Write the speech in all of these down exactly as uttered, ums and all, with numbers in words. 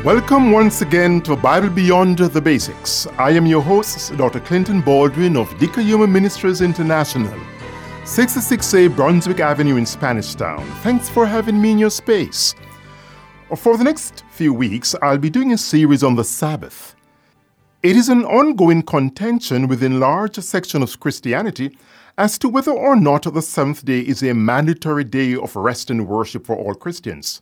Welcome once again to Bible Beyond the Basics. I am your host, Doctor Clinton Baldwin of Dikayuma Ministries International, sixty-six A Brunswick Avenue in Spanish Town. Thanks for having me in your space. For the next few weeks, I'll be doing a series on the Sabbath. It is an ongoing contention within large sections of Christianity as to whether or not the seventh day is a mandatory day of rest and worship for all Christians.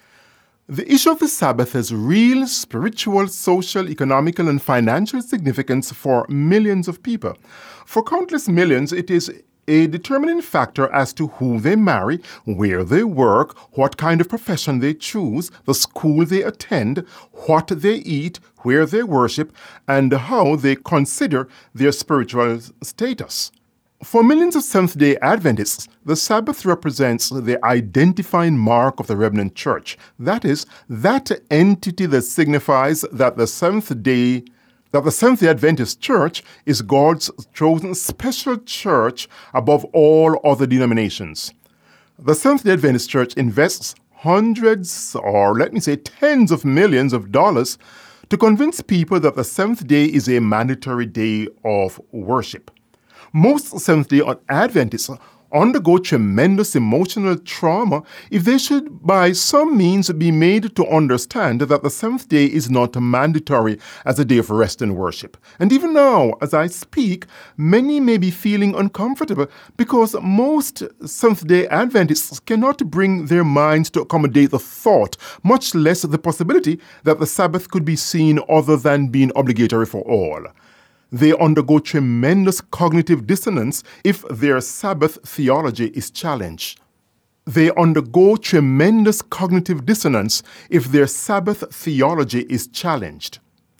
The issue of the Sabbath has real spiritual, social, economical, and financial significance for millions of people. For countless millions, it is a determining factor as to who they marry, where they work, what kind of profession they choose, the school they attend, what they eat, where they worship, and how they consider their spiritual status. For millions of Seventh-day Adventists, the Sabbath represents the identifying mark of the remnant church. That is, that entity that signifies that the seventh day, that the Seventh-day Adventist church is God's chosen special church above all other denominations. The Seventh-day Adventist church invests hundreds, or let me say tens of millions of dollars to convince people that the seventh day is a mandatory day of worship. Most Seventh-day Adventists undergo tremendous emotional trauma if they should by some means be made to understand that the seventh day is not mandatory as a day of rest and worship. And even now, as I speak, many may be feeling uncomfortable because most Seventh-day Adventists cannot bring their minds to accommodate the thought, much less the possibility, that the Sabbath could be seen other than being obligatory for all. They undergo tremendous cognitive dissonance if their Sabbath theology is challenged. They undergo tremendous cognitive dissonance if their Sabbath theology is challenged.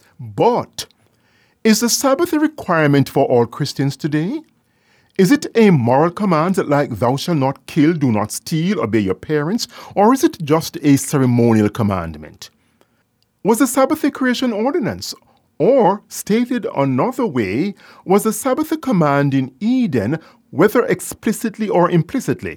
But is the Sabbath a requirement for all Christians today? Is it a moral command like thou shalt not kill, do not steal, obey your parents, or is it just a ceremonial commandment? Was the Sabbath a creation ordinance? Or, stated another way, was the Sabbath a command in Eden, whether explicitly or implicitly?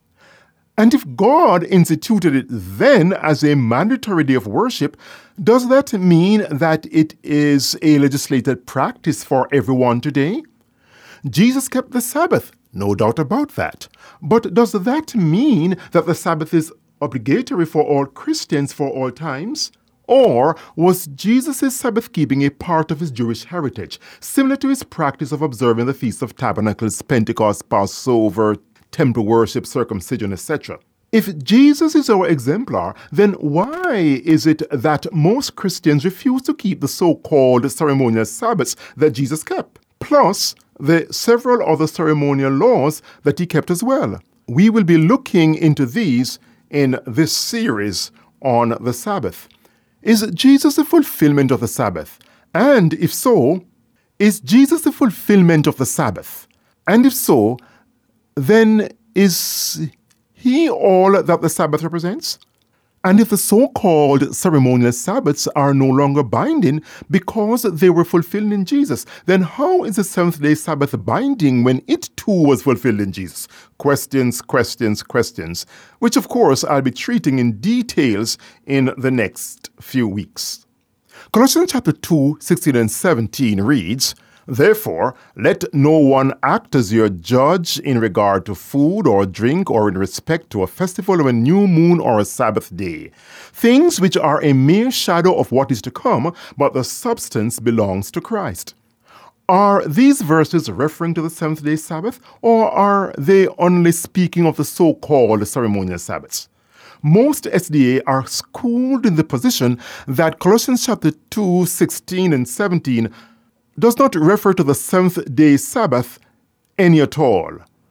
And if God instituted it then as a mandatory day of worship, does that mean that it is a legislated practice for everyone today? Jesus kept the Sabbath, no doubt about that. But does that mean that the Sabbath is obligatory for all Christians for all times? Or was Jesus' Sabbath keeping a part of his Jewish heritage, similar to his practice of observing the Feast of Tabernacles, Pentecost, Passover, temple worship, circumcision, et cetera? If Jesus is our exemplar, then why is it that most Christians refuse to keep the so-called ceremonial Sabbaths that Jesus kept, plus the several other ceremonial laws that he kept as well? We will be looking into these in this series on the Sabbath. Is Jesus the fulfillment of the Sabbath? And if so, is Jesus the fulfillment of the Sabbath? And if so, then is he all that the Sabbath represents? And if the so-called ceremonial Sabbaths are no longer binding because they were fulfilled in Jesus, then how is the seventh-day Sabbath binding when it too was fulfilled in Jesus? Questions, questions, questions, which of course I'll be treating in details in the next few weeks. Colossians chapter two, sixteen and seventeen reads, "Therefore, let no one act as your judge in regard to food or drink or in respect to a festival or a new moon or a Sabbath day, things which are a mere shadow of what is to come, but the substance belongs to Christ." Are these verses referring to the seventh-day Sabbath, or are they only speaking of the so-called ceremonial Sabbaths? Most S D A are schooled in the position that Colossians chapter two, sixteen and seventeen does not refer to the seventh-day Sabbath any at all.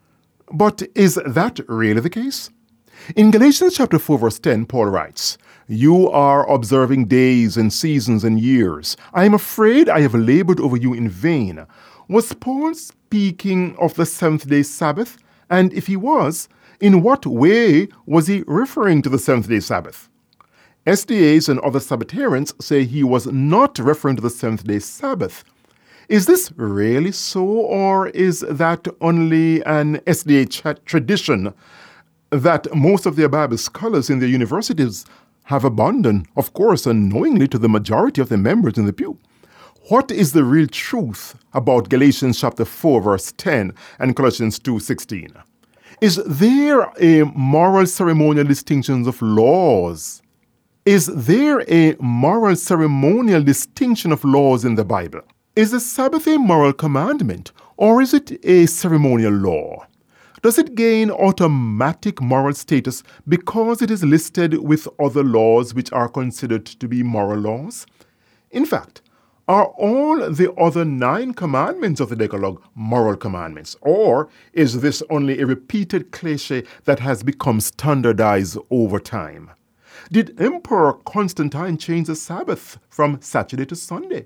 But is that really the case? In Galatians chapter four, verse ten, Paul writes, "You are observing days and seasons and years. I am afraid I have labored over you in vain." Was Paul speaking of the seventh-day Sabbath? And if he was, in what way was he referring to the seventh-day Sabbath? S D As and other Sabbatarians say he was not referring to the seventh-day Sabbath. Is this really so, or is that only an S D A tra- tradition that most of their Bible scholars in their universities have abandoned, of course, unknowingly to the majority of the members in the pew. What is the real truth about Galatians chapter four, verse ten and Colossians two sixteen? Is there a moral ceremonial distinction of laws? Is there a moral ceremonial distinction of laws in the Bible? Is the Sabbath a moral commandment, or is it a ceremonial law? Does it gain automatic moral status because it is listed with other laws which are considered to be moral laws? In fact, are all the other nine commandments of the Decalogue moral commandments, or is this only a repeated cliché that has become standardized over time? Did Emperor Constantine change the Sabbath from Saturday to Sunday?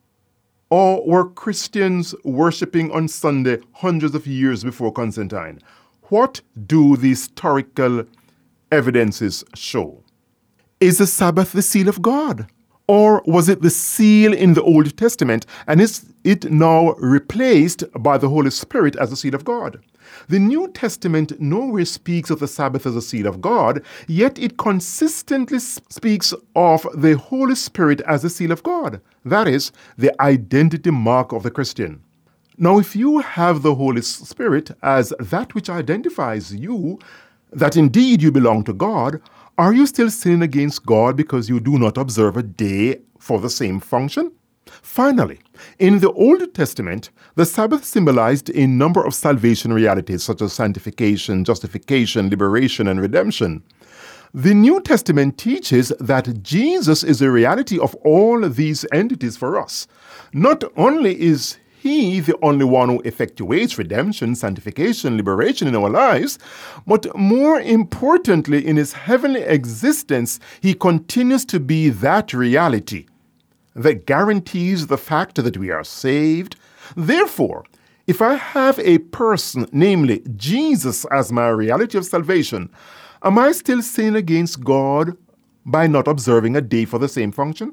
Or were Christians worshipping on Sunday hundreds of years before Constantine? What do the historical evidences show? Is the Sabbath the seal of God? Or was it the seal in the Old Testament, and is it now replaced by the Holy Spirit as the seal of God? The New Testament nowhere speaks of the Sabbath as a seal of God, yet it consistently speaks of the Holy Spirit as the seal of God. That is, the identity mark of the Christian. Now, if you have the Holy Spirit as that which identifies you, that indeed you belong to God, are you still sinning against God because you do not observe a day for the same function? Finally, in the Old Testament, the Sabbath symbolized a number of salvation realities such as sanctification, justification, liberation, and redemption. The New Testament teaches that Jesus is a reality of all these entities for us. Not only is He the only one who effectuates redemption, sanctification, liberation in our lives, but more importantly, in His heavenly existence, He continues to be that reality that guarantees the fact that we are saved. Therefore, if I have a person, namely Jesus, as my reality of salvation, am I still sinning against God by not observing a day for the same function?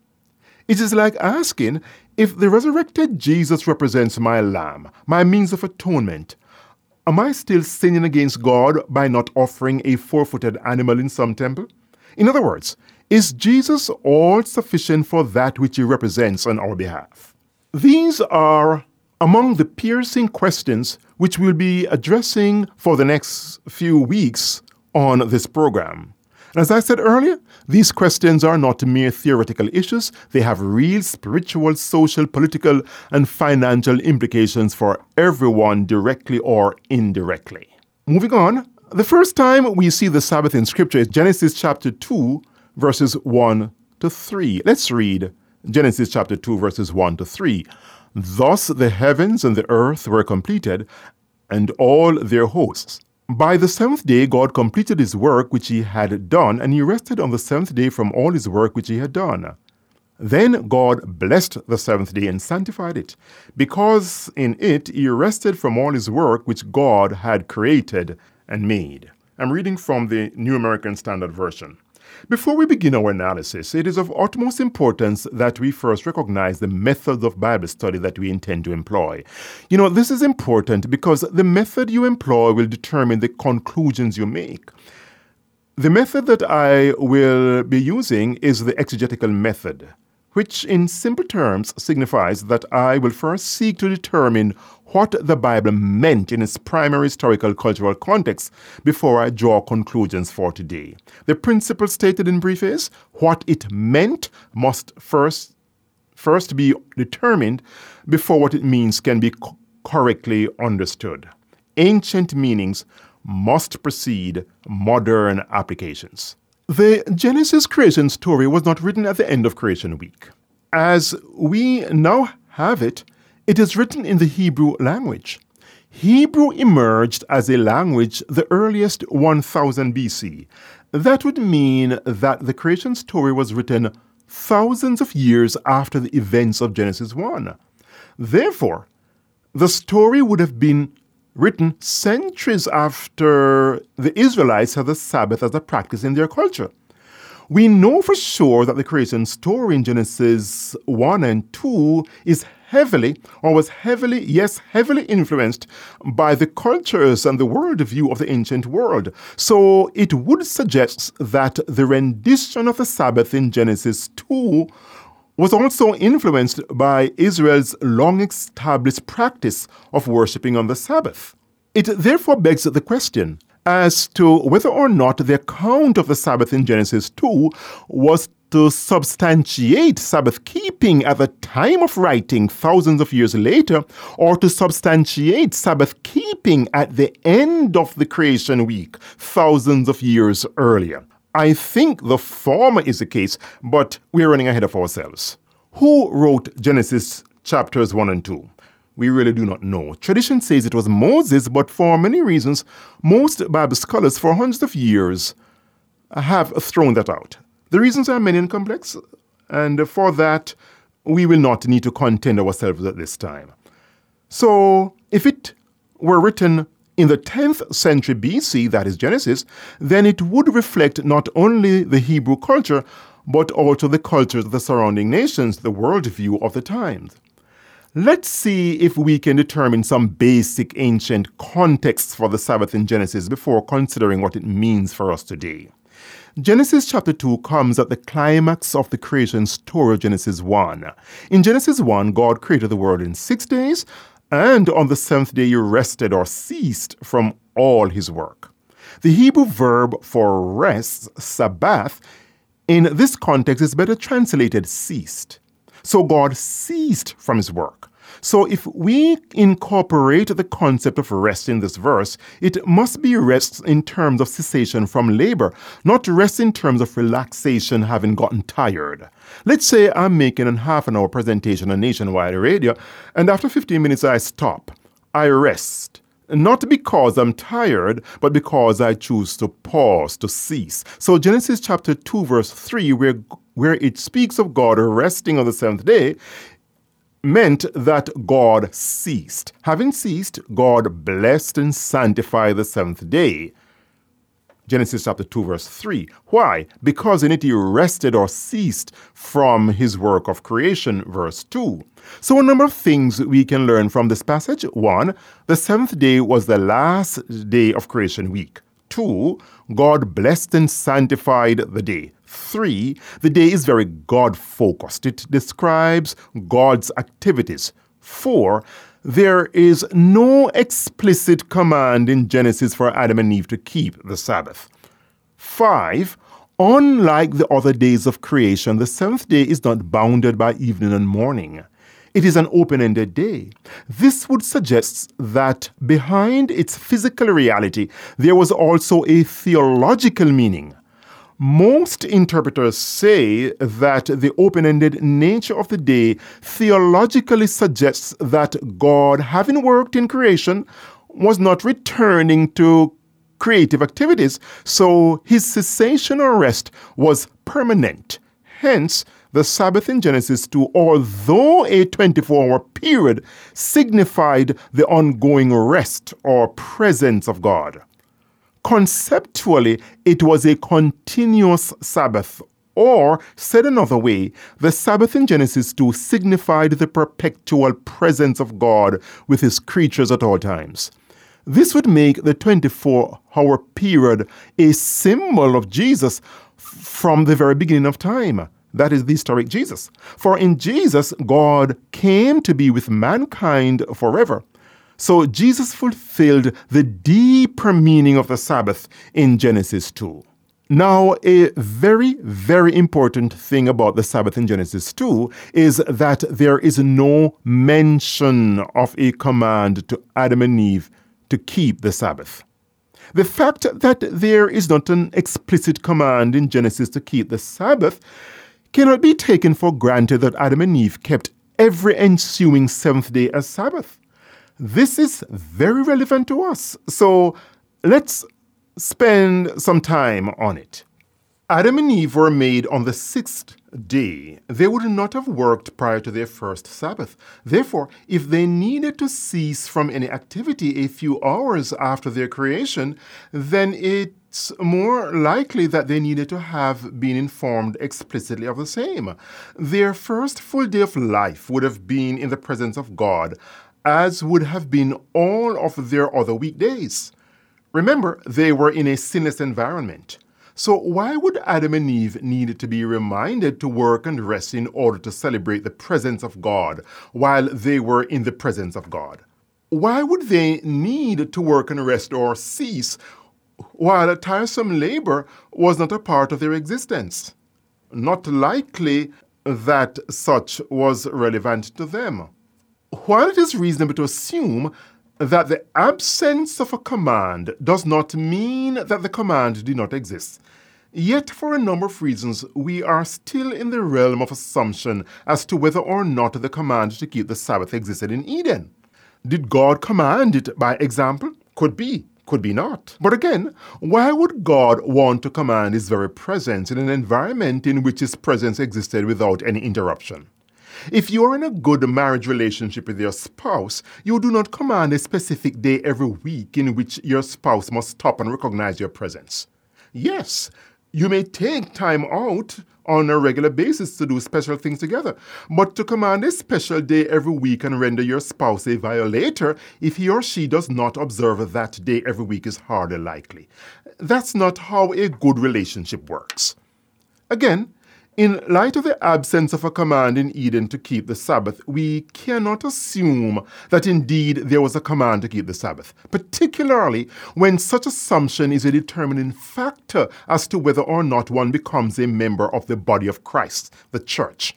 It is like asking, if the resurrected Jesus represents my lamb, my means of atonement, am I still sinning against God by not offering a four-footed animal in some temple? In other words, is Jesus all sufficient for that which He represents on our behalf? These are among the piercing questions which we'll be addressing for the next few weeks on this program. As I said earlier, these questions are not mere theoretical issues. They have real spiritual, social, political, and financial implications for everyone directly or indirectly. Moving on, the first time we see the Sabbath in Scripture is Genesis chapter two, verses one to three. Let's read Genesis chapter two, verses one to three. Thus the heavens and the earth were completed, and all their hosts. By the seventh day God completed His work which He had done, and He rested on the seventh day from all His work which He had done. Then God blessed the seventh day and sanctified it, because in it He rested from all His work which God had created and made. I'm reading from the New American Standard Version. Before we begin our analysis, it is of utmost importance that we first recognize the methods of Bible study that we intend to employ. You know, this is important because the method you employ will determine the conclusions you make. The method that I will be using is the exegetical method, which in simple terms signifies that I will first seek to determine what the Bible meant in its primary historical cultural context before I draw conclusions for today. The principle stated in brief is, what it meant must first, first be determined before what it means can be co- correctly understood. Ancient meanings must precede modern applications. The Genesis creation story was not written at the end of creation week. As we now have it, it is written in the Hebrew language. Hebrew emerged as a language the earliest one thousand B C. That would mean that the creation story was written thousands of years after the events of Genesis one. Therefore, the story would have been written centuries after the Israelites had the Sabbath as a practice in their culture. We know for sure that the creation story in Genesis one and two is heavily, or was heavily, yes, heavily influenced by the cultures and the worldview of the ancient world. So it would suggest that the rendition of the Sabbath in Genesis two was also influenced by Israel's long-established practice of worshiping on the Sabbath. It therefore begs the question as to whether or not the account of the Sabbath in Genesis two was to substantiate Sabbath keeping at the time of writing thousands of years later, or to substantiate Sabbath keeping at the end of the creation week thousands of years earlier. I think the former is the case, but we're running ahead of ourselves. Who wrote Genesis chapters one and two? We really do not know. Tradition says it was Moses, but for many reasons, most Bible scholars for hundreds of years have thrown that out. The reasons are many and complex, and for that, we will not need to contend ourselves at this time. So, if it were written in the tenth century B C, that is Genesis, then it would reflect not only the Hebrew culture, but also the cultures of the surrounding nations, the worldview of the times. Let's see if we can determine some basic ancient contexts for the Sabbath in Genesis before considering what it means for us today. Genesis chapter two comes at the climax of the creation story of Genesis one. In Genesis one, God created the world in six days, and on the seventh day he rested or ceased from all his work. The Hebrew verb for rest, sabbath, in this context is better translated ceased. So God ceased from his work. So if we incorporate the concept of rest in this verse, it must be rest in terms of cessation from labor, not rest in terms of relaxation having gotten tired. Let's say I'm making a half an hour presentation on nationwide radio, and after fifteen minutes I stop. I rest. Not because I'm tired, but because I choose to pause, to cease. So Genesis chapter two, verse three, where, where it speaks of God resting on the seventh day, meant that God ceased. Having ceased, God blessed and sanctified the seventh day. Genesis chapter two, verse three. Why? Because in it he rested or ceased from his work of creation, verse two. So a number of things we can learn from this passage. One, the seventh day was the last day of creation week. Two, God blessed and sanctified the day. Three, the day is very God-focused. It describes God's activities. Four, there is no explicit command in Genesis for Adam and Eve to keep the Sabbath. Five, unlike the other days of creation, the seventh day is not bounded by evening and morning. It is an open-ended day. This would suggest that behind its physical reality, there was also a theological meaning. Most interpreters say that the open-ended nature of the day theologically suggests that God, having worked in creation, was not returning to creative activities, so his cessation or rest was permanent. Hence, the Sabbath in Genesis two, although a twenty-four hour period, signified the ongoing rest or presence of God. Conceptually, it was a continuous Sabbath, or, said another way, the Sabbath in Genesis two signified the perpetual presence of God with his creatures at all times. This would make the twenty-four hour period a symbol of Jesus from the very beginning of time. That is the historic Jesus. For in Jesus, God came to be with mankind forever. So Jesus fulfilled the deeper meaning of the Sabbath in Genesis two. Now, a very, very important thing about the Sabbath in Genesis two is that there is no mention of a command to Adam and Eve to keep the Sabbath. The fact that there is not an explicit command in Genesis to keep the Sabbath cannot be taken for granted that Adam and Eve kept every ensuing seventh day as Sabbath. This is very relevant to us, so let's spend some time on it. Adam and Eve were made on the sixth day. They would not have worked prior to their first Sabbath. Therefore, if they needed to cease from any activity a few hours after their creation, then it it's more likely that they needed to have been informed explicitly of the same. Their first full day of life would have been in the presence of God, as would have been all of their other weekdays. Remember, they were in a sinless environment. So why would Adam and Eve need to be reminded to work and rest in order to celebrate the presence of God while they were in the presence of God? Why would they need to work and rest or cease while a tiresome labor was not a part of their existence? Not likely that such was relevant to them. While it is reasonable to assume that the absence of a command does not mean that the command did not exist, yet for a number of reasons we are still in the realm of assumption as to whether or not the command to keep the Sabbath existed in Eden. Did God command it by example? Could be, could be not. But again, why would God want to command his very presence in an environment in which his presence existed without any interruption? If you are in a good marriage relationship with your spouse, you do not command a specific day every week in which your spouse must stop and recognize your presence. Yes, you may take time out on a regular basis to do special things together, but to command a special day every week and render your spouse a violator if he or she does not observe that day every week is hardly likely. That's not how a good relationship works. Again, in light of the absence of a command in Eden to keep the Sabbath, we cannot assume that indeed there was a command to keep the Sabbath, particularly when such assumption is a determining factor as to whether or not one becomes a member of the body of Christ, the church.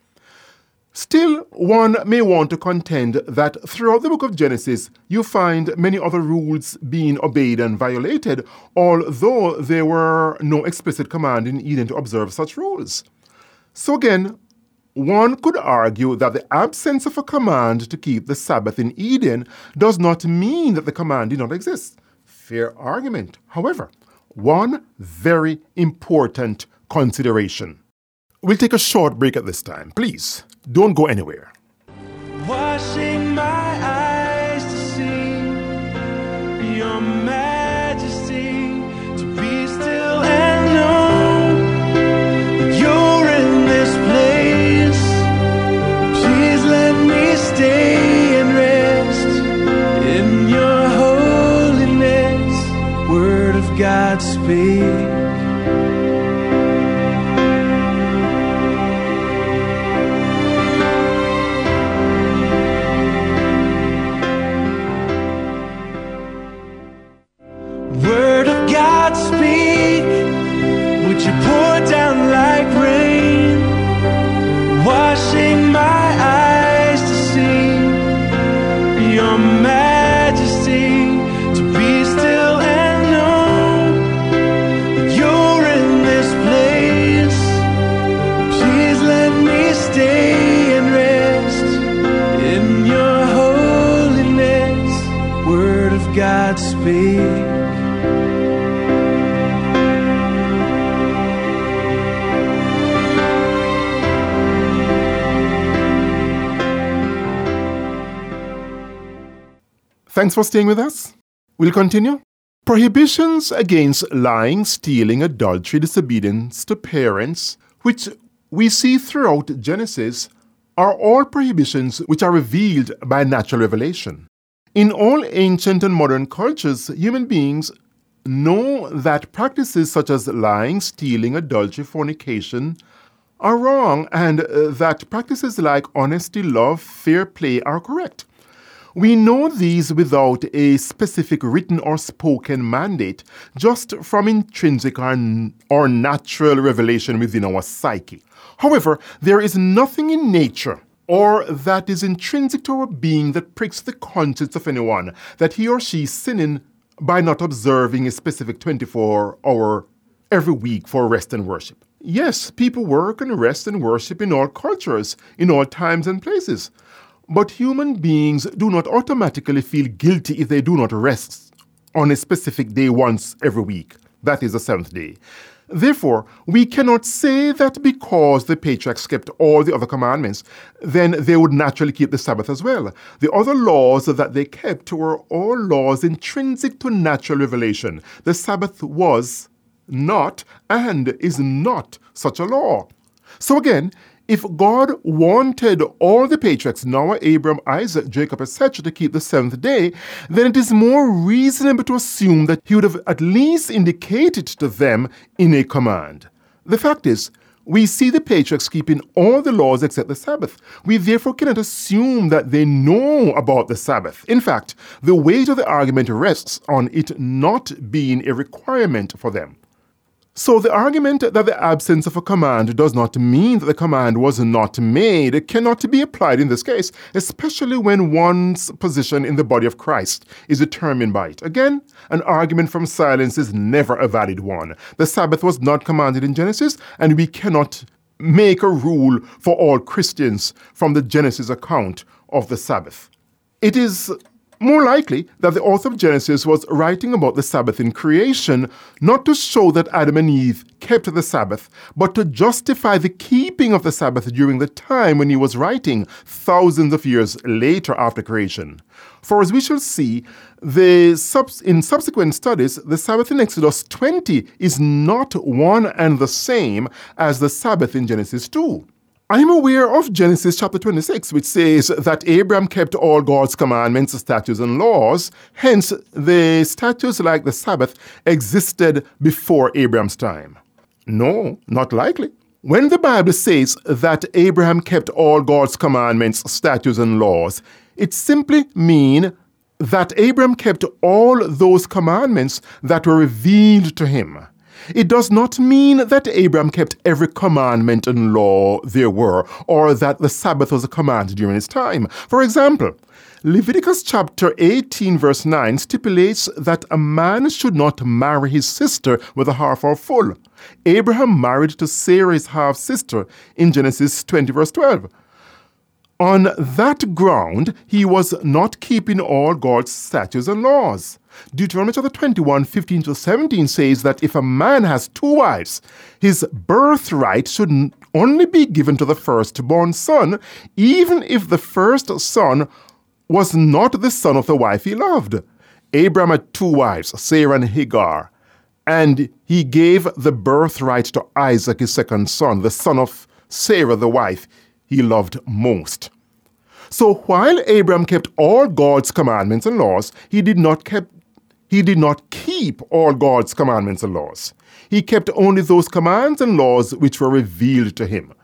Still, one may want to contend that throughout the book of Genesis, you find many other rules being obeyed and violated, although there were no explicit command in Eden to observe such rules. So again, one could argue that the absence of a command to keep the Sabbath in Eden does not mean that the command did not exist. Fair argument. However, one very important consideration. We'll take a short break at this time. Please, don't go anywhere. Washing my eyes to see your majesty, to be still and know that you're in this place. Please let me stay and rest in your holiness. Word of God, speak. Word of God, speak. Would you pour down like rain, washing my eyes to see your majesty, to be still and know that you're in this place. Please let me stay and rest in your holiness. Word of God, speak. Thanks for staying with us. We'll continue. Prohibitions against lying, stealing, adultery, disobedience to parents, which we see throughout Genesis, are all prohibitions which are revealed by natural revelation. In all ancient and modern cultures, human beings know that practices such as lying, stealing, adultery, fornication are wrong, and uh, that practices like honesty, love, fair play are correct. We know these without a specific written or spoken mandate, just from intrinsic or, or natural revelation within our psyche. However, there is nothing in nature or that is intrinsic to our being that pricks the conscience of anyone that he or she is sinning by not observing a specific twenty-four hour every week for rest and worship. Yes, people work and rest and worship in all cultures, in all times and places. But human beings do not automatically feel guilty if they do not rest on a specific day once every week. That is the seventh day. Therefore, we cannot say that because the patriarchs kept all the other commandments, then they would naturally keep the Sabbath as well. The other laws that they kept were all laws intrinsic to natural revelation. The Sabbath was not and is not such a law. So again, if God wanted all the patriarchs, Noah, Abraham, Isaac, Jacob, et cetera, to keep the seventh day, then it is more reasonable to assume that he would have at least indicated to them in a command. The fact is, we see the patriarchs keeping all the laws except the Sabbath. We therefore cannot assume that they know about the Sabbath. In fact, the weight of the argument rests on it not being a requirement for them. So the argument that the absence of a command does not mean that the command was not made cannot be applied in this case, especially when one's position in the body of Christ is determined by it. Again, an argument from silence is never a valid one. The Sabbath was not commanded in Genesis, and we cannot make a rule for all Christians from the Genesis account of the Sabbath. It is more likely that the author of Genesis was writing about the Sabbath in creation, not to show that Adam and Eve kept the Sabbath, but to justify the keeping of the Sabbath during the time when he was writing, thousands of years later after creation. For as we shall see, the subs- in subsequent studies, the Sabbath in Exodus twenty is not one and the same as the Sabbath in Genesis two. I am aware of Genesis chapter twenty-six, which says that Abraham kept all God's commandments, statutes, and laws. Hence, the statutes like the Sabbath existed before Abraham's time. No, not likely. When the Bible says that Abraham kept all God's commandments, statutes, and laws, it simply means that Abraham kept all those commandments that were revealed to him. It does not mean that Abraham kept every commandment and law there were, or that the Sabbath was a command during his time. For example, Leviticus chapter eighteen verse nine stipulates that a man should not marry his sister with a half or full. Abraham married to Sarah, his half-sister, in Genesis twenty verse twelve. On that ground, he was not keeping all God's statutes and laws. Deuteronomy chapter twenty-one, fifteen to seventeen says that if a man has two wives, his birthright should only be given to the firstborn son, even if the first son was not the son of the wife he loved. Abraham had two wives, Sarah and Hagar, and he gave the birthright to Isaac, his second son, the son of Sarah, the wife he loved most. So while Abraham kept all God's commandments and laws, he did not keep He did not keep all God's commandments and laws. He kept only those commands and laws which were revealed to him.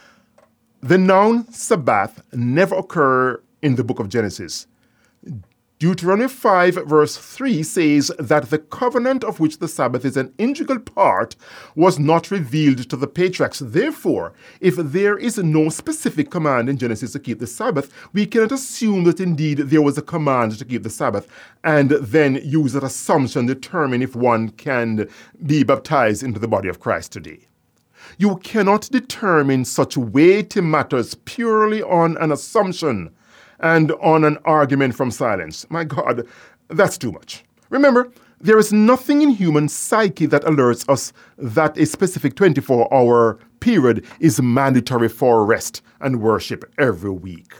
The noun Sabbath never occurs in the book of Genesis. Deuteronomy five verse three says that the covenant of which the Sabbath is an integral part was not revealed to the patriarchs. Therefore, if there is no specific command in Genesis to keep the Sabbath, we cannot assume that indeed there was a command to keep the Sabbath and then use that assumption to determine if one can be baptized into the body of Christ today. You cannot determine such weighty matters purely on an assumption and on an argument from silence. My God, that's too much. Remember, there is nothing in human psyche that alerts us that a specific twenty-four hour period is mandatory for rest and worship every week.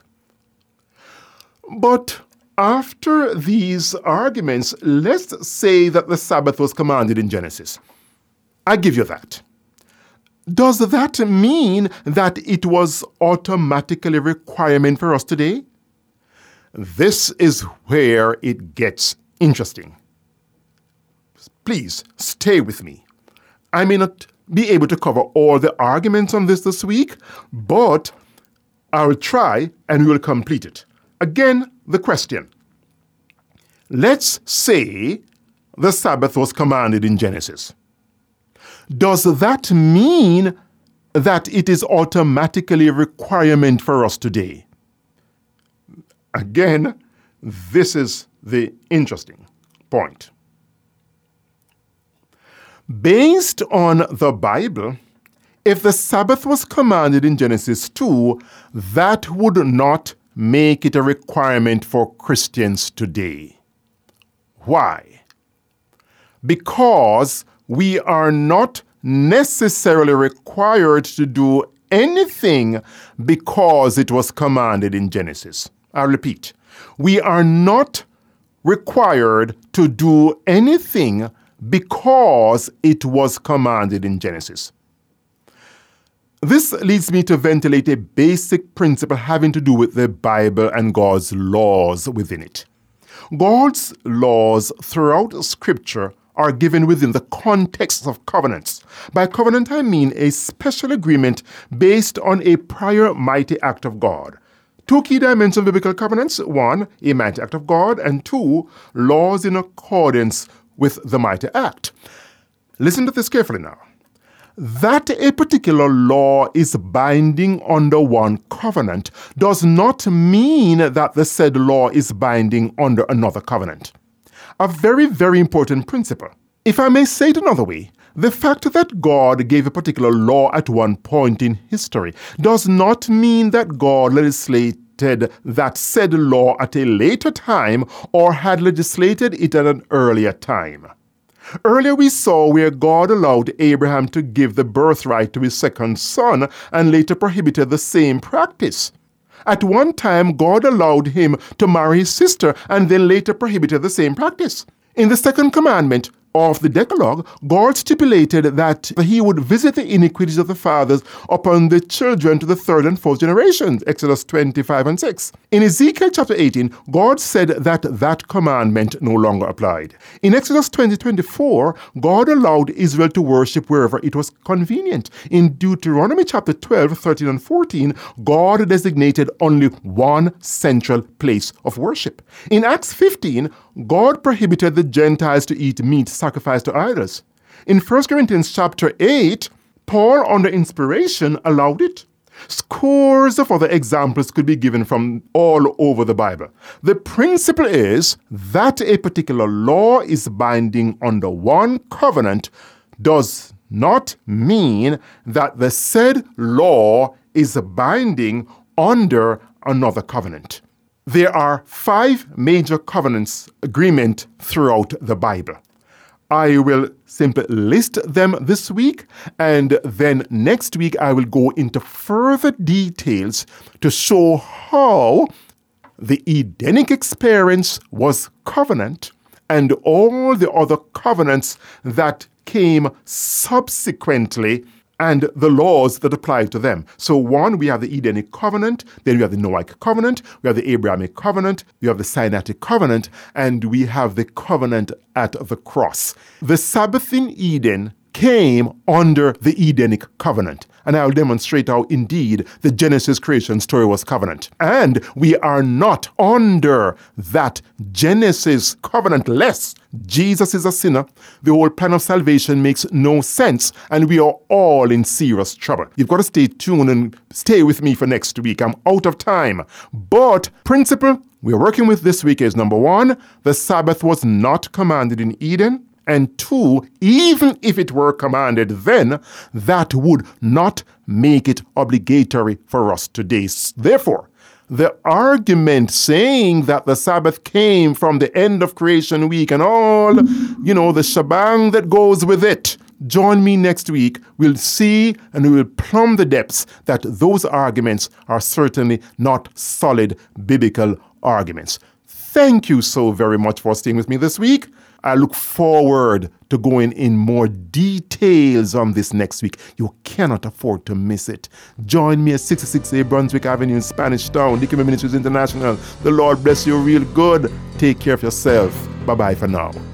But after these arguments, let's say that the Sabbath was commanded in Genesis. I give you that. Does that mean that it was automatically a requirement for us today? This is where it gets interesting. Please stay with me. I may not be able to cover all the arguments on this this week, but I will try and we will complete it. Again, the question. Let's say the Sabbath was commanded in Genesis. Does that mean that it is automatically a requirement for us today? Again, this is the interesting point. Based on the Bible, if the Sabbath was commanded in Genesis two, that would not make it a requirement for Christians today. Why? Because we are not necessarily required to do anything because it was commanded in Genesis. I repeat, we are not required to do anything because it was commanded in Genesis. This leads me to ventilate a basic principle having to do with the Bible and God's laws within it. God's laws throughout Scripture are given within the context of covenants. By covenant, I mean a special agreement based on a prior mighty act of God. Two key dimensions of biblical covenants: one, a mighty act of God, and two, laws in accordance with the mighty act. Listen to this carefully now. That a particular law is binding under one covenant does not mean that the said law is binding under another covenant. A very, very important principle. If I may say it another way, the fact that God gave a particular law at one point in history does not mean that God legislated that said law at a later time or had legislated it at an earlier time. Earlier we saw where God allowed Abraham to give the birthright to his second son and later prohibited the same practice. At one time, God allowed him to marry his sister and then later prohibited the same practice. In the second commandment of the Decalogue, God stipulated that he would visit the iniquities of the fathers upon the children to the third and fourth generations, Exodus twenty-five and six. In Ezekiel chapter eighteen, God said that that commandment no longer applied. In Exodus twenty twenty-four, God allowed Israel to worship wherever it was convenient. In Deuteronomy chapter twelve, thirteen and fourteen, God designated only one central place of worship. In Acts fifteen, God prohibited the Gentiles to eat meat sacrificed to idols. In First Corinthians chapter eight, Paul, under inspiration, allowed it. Scores of other examples could be given from all over the Bible. The principle is that a particular law is binding under one covenant does not mean that the said law is binding under another covenant. There are five major covenants agreement throughout the Bible. I will simply list them this week, and then next week I will go into further details to show how the Edenic experience was covenant and all the other covenants that came subsequently and the laws that apply to them. So one, we have the Edenic covenant, then we have the Noahic covenant, we have the Abrahamic covenant, we have the Sinaitic covenant, and we have the covenant at the cross. The Sabbath in Eden came under the Edenic covenant. And I'll demonstrate how indeed the Genesis creation story was covenant. And we are not under that Genesis covenant less. Jesus is a sinner. The whole plan of salvation makes no sense. And we are all in serious trouble. You've got to stay tuned and stay with me for next week. I'm out of time. But principle we're working with this week is number one, the Sabbath was not commanded in Eden. And two, even if it were commanded then, that would not make it obligatory for us today. Therefore, the argument saying that the Sabbath came from the end of creation week and all, you know, the shebang that goes with it. Join me next week. We'll see and we will plumb the depths that those arguments are certainly not solid biblical arguments. Thank you so very much for staying with me this week. I look forward to going in more details on this next week. You cannot afford to miss it. Join me at sixty-six A Brunswick Avenue in Spanish Town, Dick Ministries International. The Lord bless you real good. Take care of yourself. Bye-bye for now.